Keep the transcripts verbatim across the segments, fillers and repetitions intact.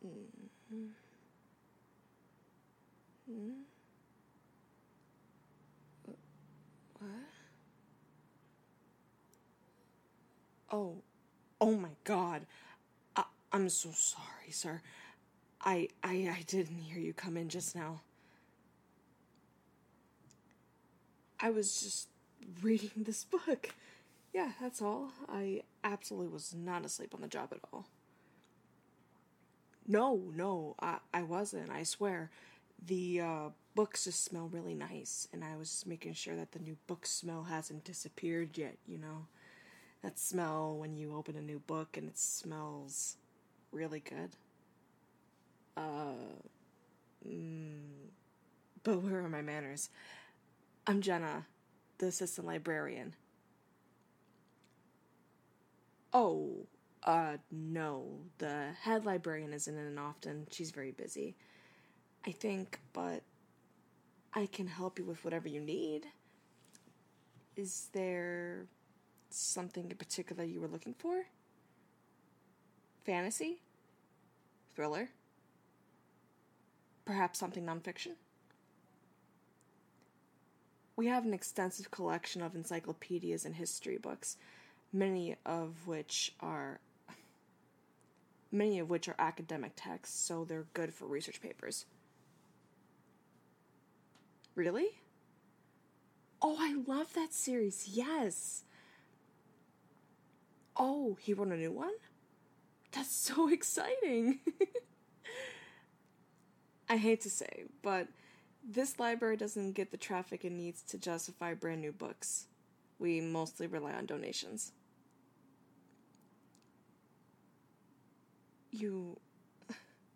Mm. Mm. What? Oh, oh my God. I, I'm so sorry, sir. I, I, I didn't hear you come in just now. I was just reading this book. Yeah, that's all. I absolutely was not asleep on the job at all. No, no, I, I wasn't, I swear. The uh, books just smell really nice, and I was just making sure that the new book smell hasn't disappeared yet, you know? That smell when you open a new book and it smells really good. Uh, mm, but where are my manners? I'm Jenna, the assistant librarian. Oh, uh, no. The head librarian isn't in often. She's very busy. I think, but I can help you with whatever you need. Is there something in particular you were looking for? Fantasy? Thriller? Perhaps something nonfiction? We have an extensive collection of encyclopedias and history books, many of which are many of which are academic texts, so they're good for research papers. Really? Oh, I love that series. Yes. Oh, he wrote a new one? That's so exciting. I hate to say, but this library doesn't get the traffic it needs to justify brand new books. We mostly rely on donations. You... you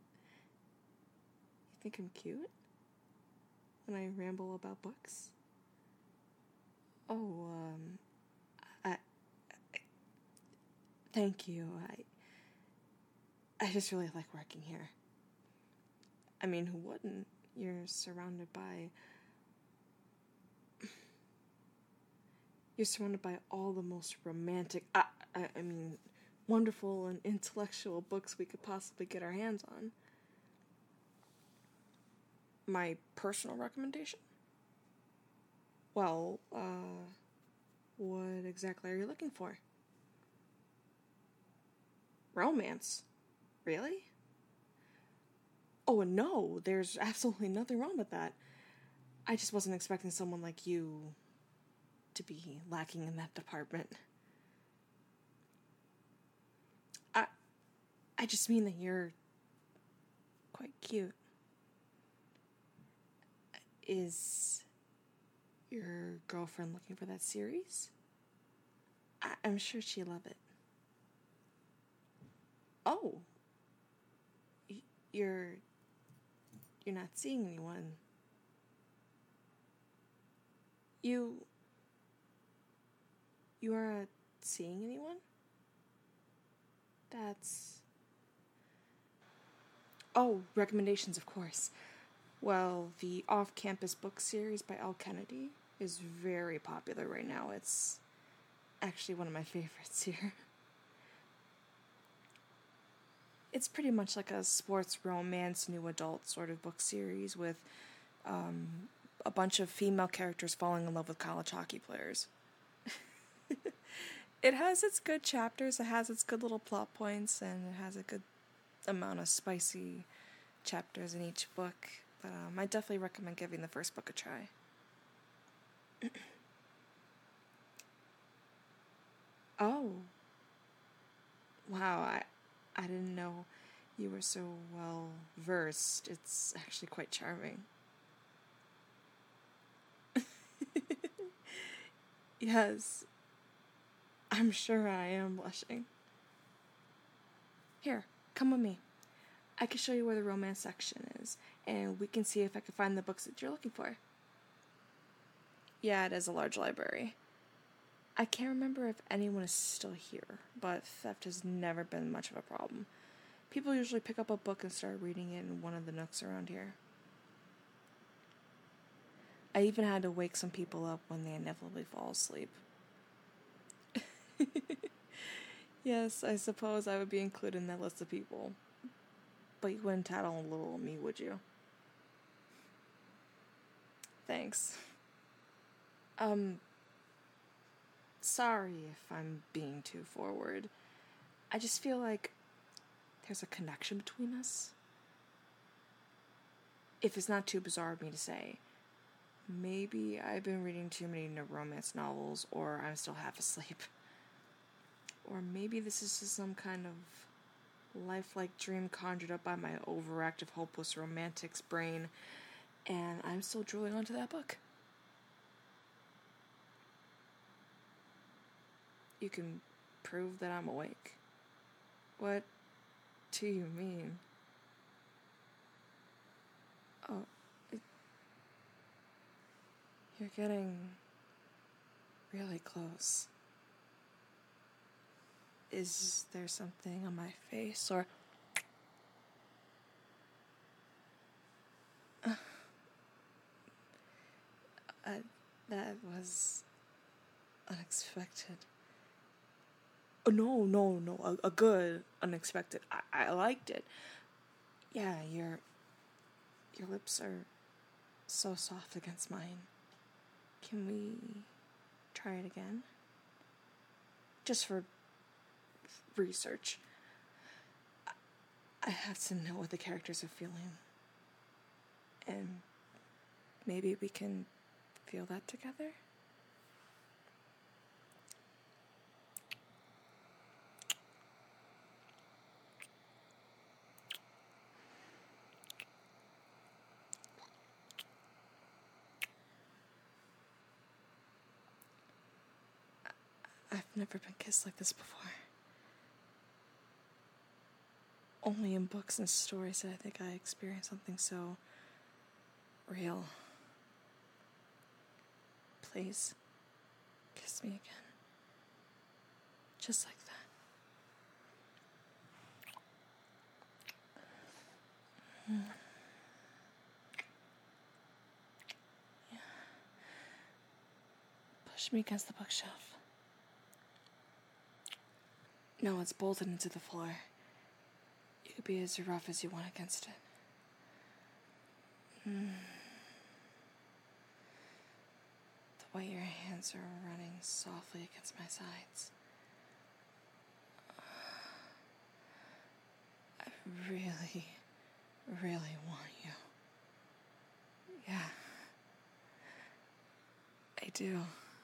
think I'm cute? When I ramble about books? Oh, um... I... I thank you. I... I just really like working here. I mean, who wouldn't? You're surrounded by... You're surrounded by all the most romantic... I, I, I mean... wonderful and intellectual books we could possibly get our hands on. My personal recommendation? Well, uh, what exactly are you looking for? Romance? Really? Oh, no, there's absolutely nothing wrong with that. I just wasn't expecting someone like you to be lacking in that department. I, I just mean that you're quite cute. Is your girlfriend looking for that series? I- I'm sure she'd love it. Oh, y- you're you're not seeing anyone. You you aren't seeing anyone? That's... Oh, recommendations, of course. Well, the off-campus book series by Al Kennedy is very popular right now. It's actually one of my favorites here. It's pretty much like a sports romance new adult sort of book series with um, a bunch of female characters falling in love with college hockey players. It has its good chapters, it has its good little plot points, and it has a good amount of spicy chapters in each book. But um, I definitely recommend giving the first book a try. Oh. Wow, I, I didn't know you were so well versed. It's actually quite charming. Yes, I'm sure I am blushing. Here, come with me. I can show you where the romance section is, and we can see if I can find the books that you're looking for. Yeah, it is a large library. I can't remember if anyone is still here, but theft has never been much of a problem. People usually pick up a book and start reading it in one of the nooks around here. I even had to wake some people up when they inevitably fall asleep. Yes, I suppose I would be included in that list of people. But you wouldn't tattle on little me, would you? Thanks. Um, sorry if I'm being too forward. I just feel like there's a connection between us. If it's not too bizarre of me to say, maybe I've been reading too many romance novels, or I'm still half asleep. Or maybe this is just some kind of lifelike dream conjured up by my overactive, hopeless romantic's brain, and I'm still drooling onto that book. You can prove that I'm awake. What do you mean? Oh, it, you're getting really close. Is there something on my face, or... Uh, uh, that was unexpected. Oh, no, no, no, a, a good unexpected. I, I liked it. Yeah, your, your lips are so soft against mine. Can we try it again? Just for research. I have to know what the characters are feeling. And maybe we can feel that together? I've never been kissed like this before. Only in books and stories did I think I experienced something so real. Please, kiss me again. Just like that. Mm. Yeah. Push me against the bookshelf. No, it's bolted into the floor. You could be as rough as you want against it. Mm. The way your hands are running softly against my sides. I really, really want you. Yeah. I do.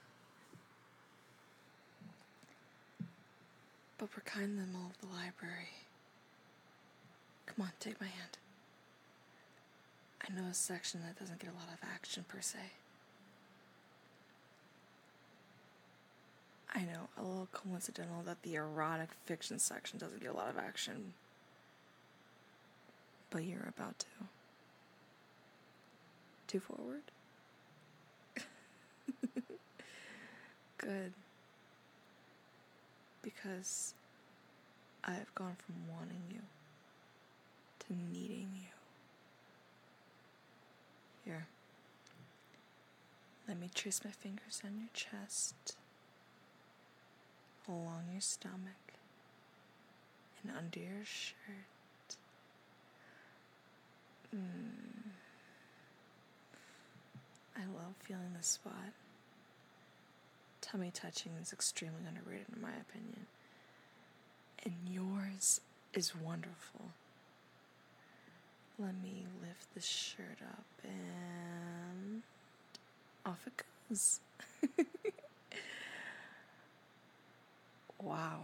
But we're kind of in the middle of the library. Come on, take my hand. I know a section that doesn't get a lot of action per se. I know, a little coincidental that the erotic fiction section doesn't get a lot of action. But you're about to. Too forward? Good. Because I've gone from wanting you to needing you. Here. Let me trace my fingers on your chest, along your stomach, and under your shirt. Mm. I love feeling this spot. Tummy touching is extremely underrated in my opinion. And yours is wonderful. Let me lift the shirt up and off it goes. Wow.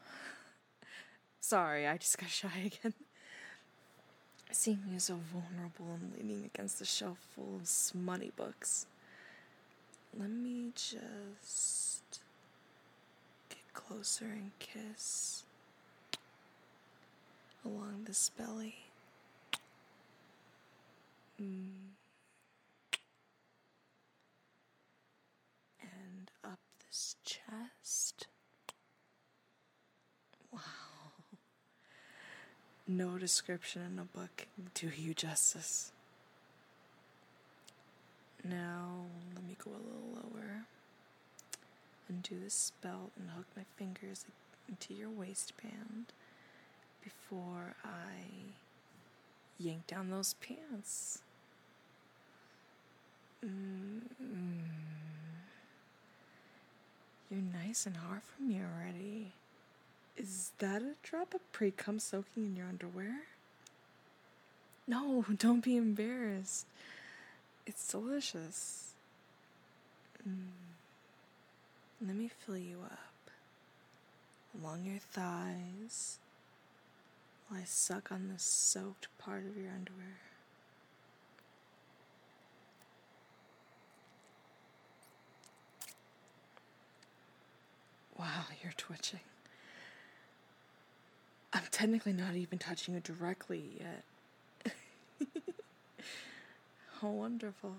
Sorry, I just got shy again. Seeing you so vulnerable and leaning against the shelf full of smutty books. Let me just get closer and kiss along this belly. Mm. And up this chest. Wow. No description in a book can do you justice. Now, let me go a little lower. Undo this belt and hook my fingers into your waistband before I yank down those pants. Mm-hmm. You're nice and hard for me already. Is that a drop of pre-cum soaking in your underwear? No, don't be embarrassed. It's delicious. Mm. Let me fill you up along your thighs while I suck on the soaked part of your underwear. Wow, you're twitching. I'm technically not even touching you directly yet. How wonderful.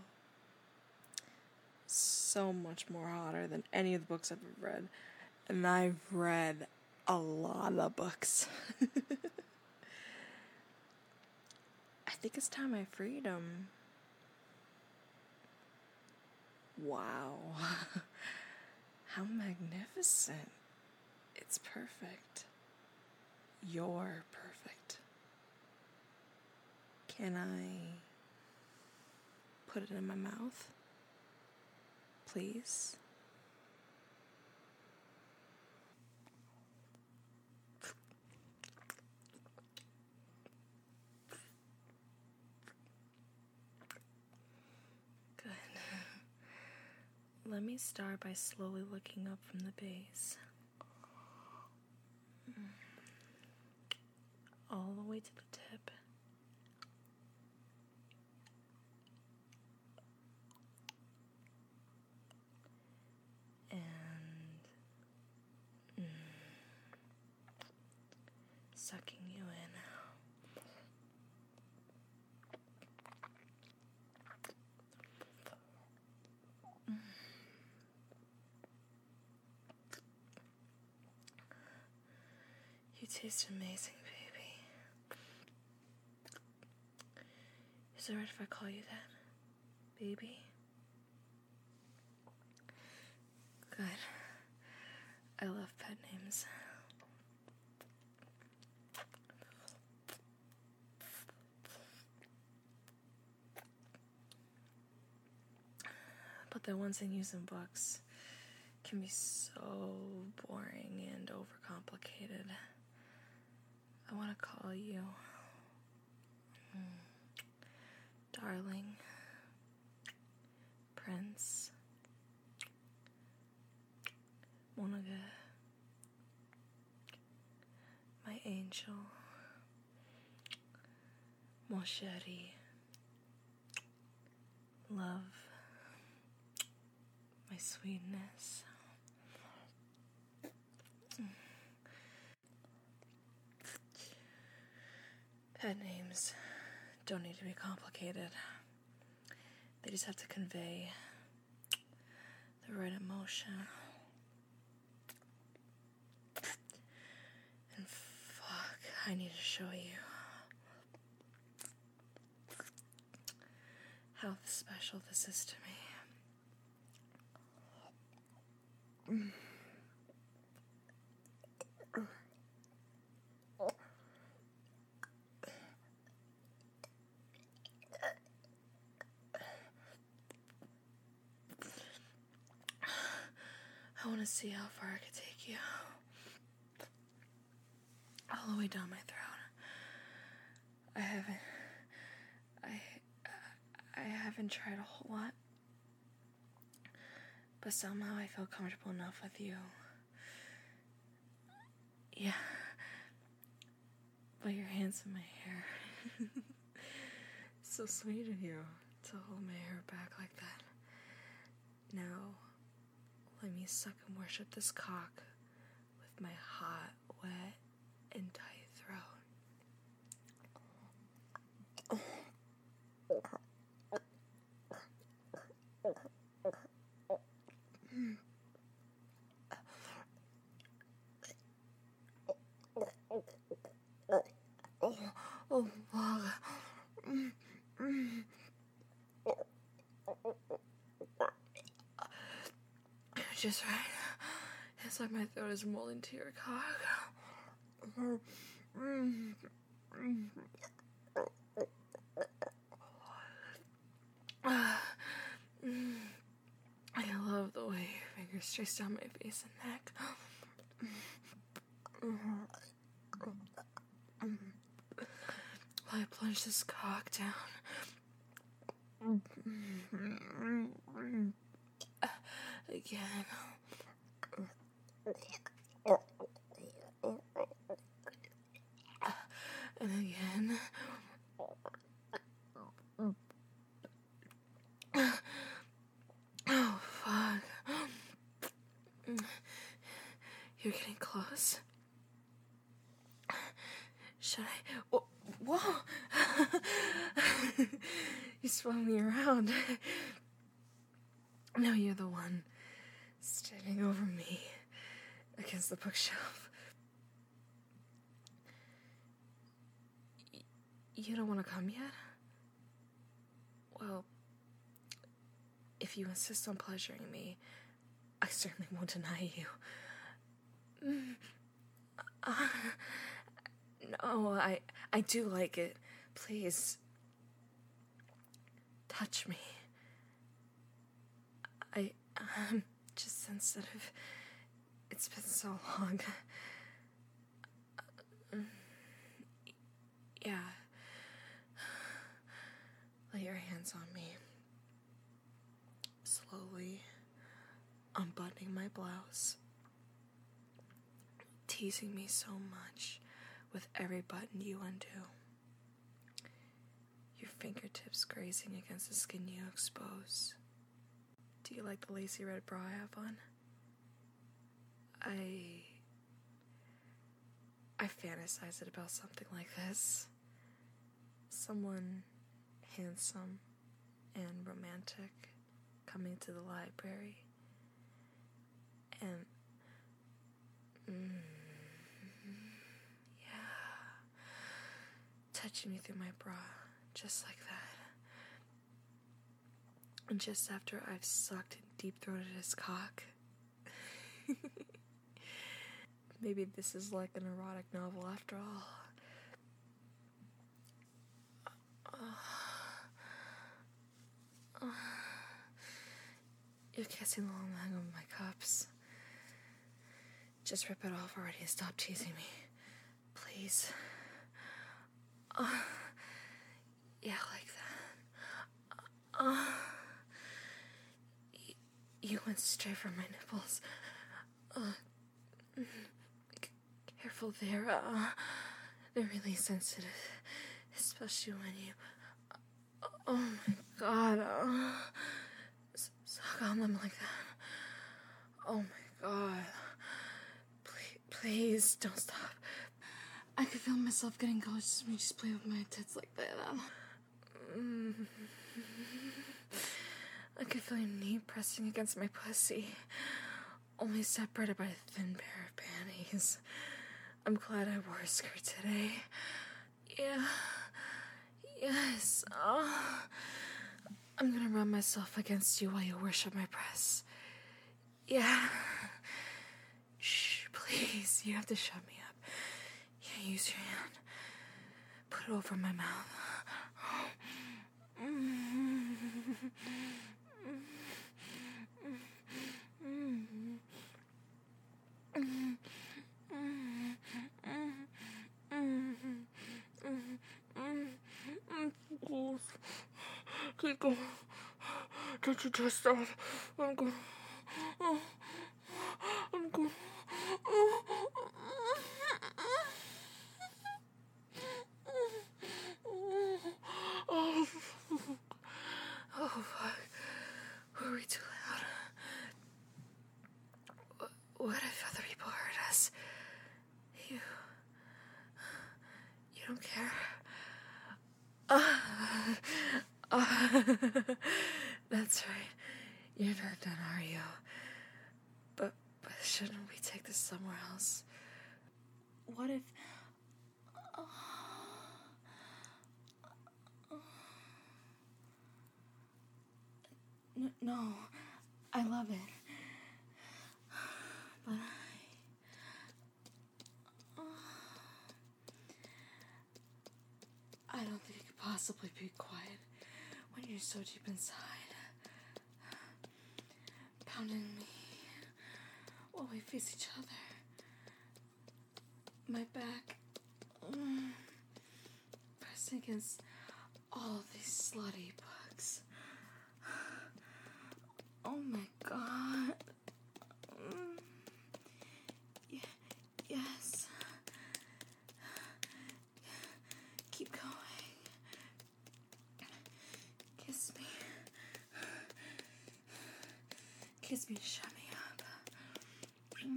So much more hotter than any of the books I've ever read. And I've read a lot of books. I think it's time I freed him. Wow. How magnificent. It's perfect. You're perfect. Can I put it in my mouth? Please? Good. Let me start by slowly looking up from the base. All the way to the tip. And mm, sucking you in. Mm. You taste amazing, baby. Is it right if I call you that, baby? Good. I love pet names. But the ones they use in books can be so boring and overcomplicated. I want to call you mm, darling, prince, Monaga, my angel, mon chéri, love, my sweetness. Pet names don't need to be complicated. They just have to convey the right emotion. And fuck, I need to show you how special this is to me. Mm. I want to see how far I could take you. All the way down my throat. I haven't... I... I haven't tried a whole lot. But somehow I feel comfortable enough with you. Yeah. But your hands in my hair. So sweet of you to hold my hair back like that. Now, let me suck and worship this cock with my hot, wet, and tight throat. Oh, oh, fuck. Just right. It's like my throat is molding to your cock. straight down my face and neck. While I plunge this cock down. Again. And again. Oh, fuck. You're getting close. Should I? Whoa! Whoa. You swung me around. Now you're the one standing over me against the bookshelf. Y- you don't want to come yet? Well, if you insist on pleasuring me, I certainly won't deny you. Mm. Uh, no, I I do like it. Please, touch me. I, I'm just sensitive. It's been so long. Uh, yeah. Lay your hands on me. Slowly unbuttoning my blouse. Teasing me so much with every button you undo. Your fingertips grazing against the skin you expose. Do you like the lacy red bra I have on? I... I fantasized about something like this. Someone handsome and romantic coming to the library. And... Mm, yeah. Touching me through my bra, just like that. And just after I've sucked and deep-throated his cock. Maybe this is like an erotic novel after all. Uh, uh, you're kissing the long line of my cups. Just rip it off already and stop teasing me. Please. Uh, yeah, like that. Uh, y- you went straight for my nipples. Uh, c- careful there. Uh, they're really sensitive. Especially when you... Uh, oh my god. Uh, s- suck on them like that. Oh my god. Please, please don't stop. I could feel myself getting close to me. Just play with my tits like that. Mm. I could feel your knee pressing against my pussy, only separated by a thin pair of panties. I'm glad I wore a skirt today. Yeah. Yes. Oh. I'm gonna rub myself against you while you worship my breasts. Yeah. Shh, please. You have to shut me up. Yeah, use your hand. Put it over my mouth. Keep going. Get your chest out. I'm going. I'm going. Oh, oh, fuck. Were we too loud? What, what if other people heard us? You... You don't care? Uh, uh, that's right. You're not done, are you? But, but shouldn't we take this somewhere else? What if... Uh, N- no, I love it. But I... Uh, I don't think it could possibly be quiet when you're so deep inside. Pounding me while we face each other. My back mm, pressed against all of these slutty books. Oh my god. Mm. Yeah, yes. Keep going. Kiss me. Kiss me to shut me up. Mm.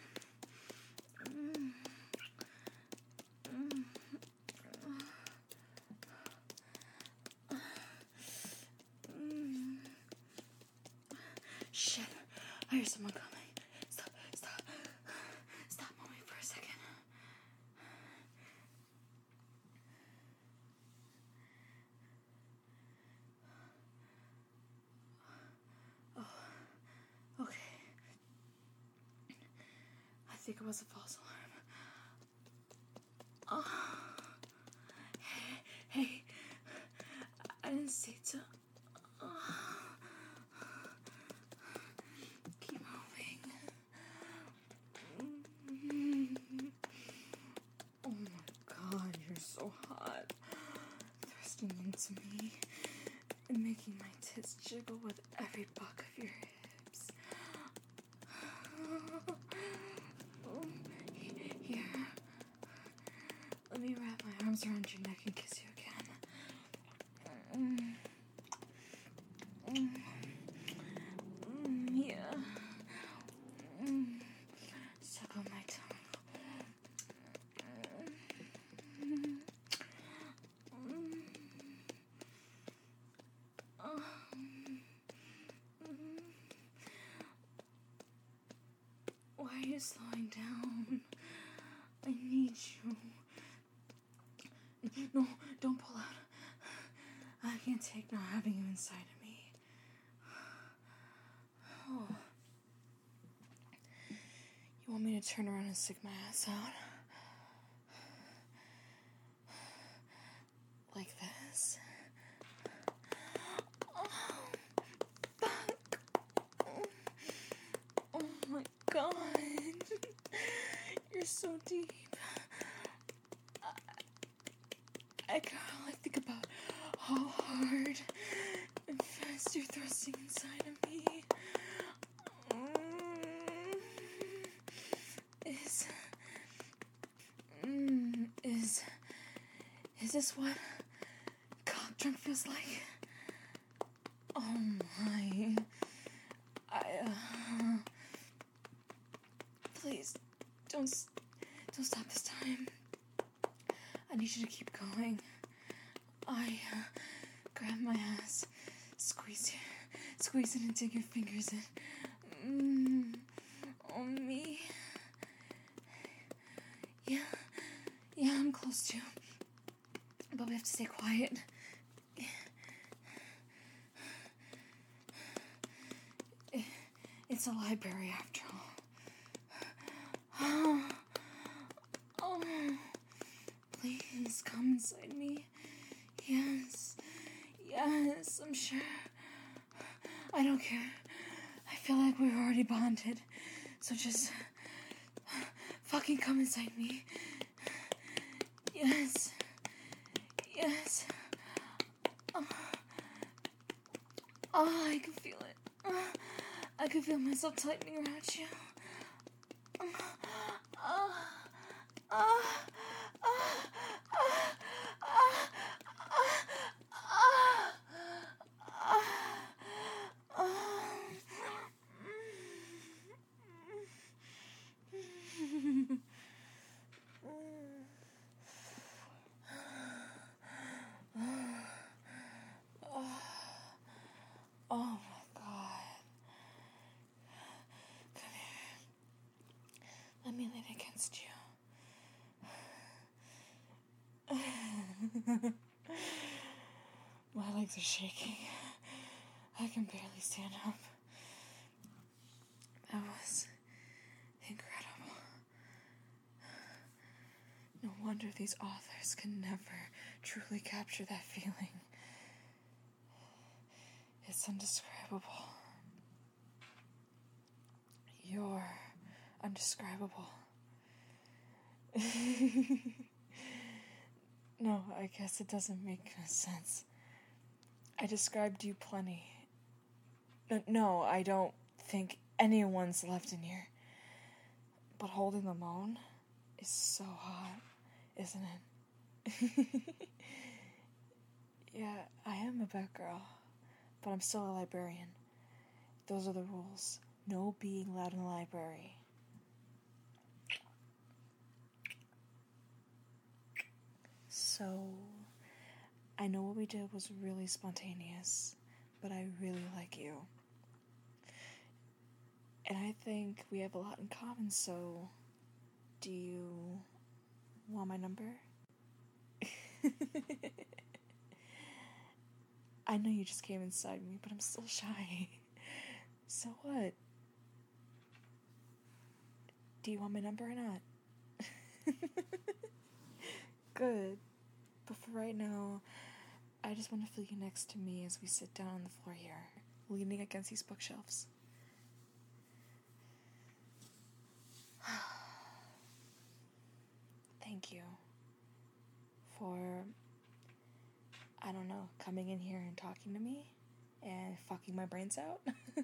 Mm. Mm. Mm. Shit. I hear someone coming. Stop, stop. Stop moving for a second. Oh, okay. I think it was a false alarm. Oh. Hey, hey. I didn't say to... Oh. Keep moving. Mm. Oh my god, you're so hot. Thrusting into me and making my tits jiggle with every buck of your hips. Here. Let me wrap my arms around your neck and kiss you again. Mm. Mm. Mm, yeah. Mm. Suck on my tongue. Mm. Mm. Oh. Mm. Why are you slowing down? I need you. No, don't pull out. I can't take not having you inside of me. Oh. You want me to turn around and stick my ass out? Like this? Oh, fuck. Oh my god. You're so deep. I, I can only think about how hard and fast you're thrusting inside of me. Mm. Is... Mm, is... Is this what cock drunk feels like? Oh my... I, uh... Please, don't... Don't stop this time. I need you to keep going. I uh, grab my ass, squeeze it, squeeze it and dig your fingers in. Mm, on me. Yeah, yeah, I'm close to you. But we have to stay quiet. It, it's a library after all. Oh, oh. Please come inside me. Yes. Yes, I'm sure. I don't care. I feel like we're already bonded. So just fucking come inside me. Yes. Yes. Oh, oh I can feel it. Oh, I can feel myself tightening around you. Oh, oh, oh. Oh my god. Come here. Let me lean against you. My legs are shaking. I can barely stand up. That was incredible. No wonder these authors can never truly capture that feeling. It's indescribable. You're undescribable. No, I guess it doesn't make sense. I described you plenty. No, no, I don't think anyone's left in here. But holding the moan is so hot, isn't it? Yeah, I am a bad girl, but I'm still a librarian. Those are the rules. No being loud in the library. So, I know what we did was really spontaneous, but I really like you. And I think we have a lot in common, so do you want my number? I know you just came inside me, but I'm still shy. So what? Do you want my number or not? Good. But for right now, I just want to feel you next to me as we sit down on the floor here, leaning against these bookshelves. Thank you for, I don't know, coming in here and talking to me and fucking my brains out.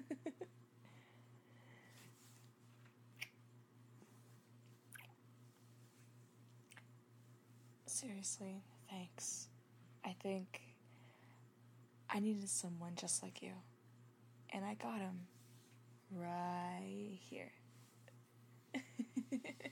Seriously, thanks. I think I needed someone just like you. And I got him right here.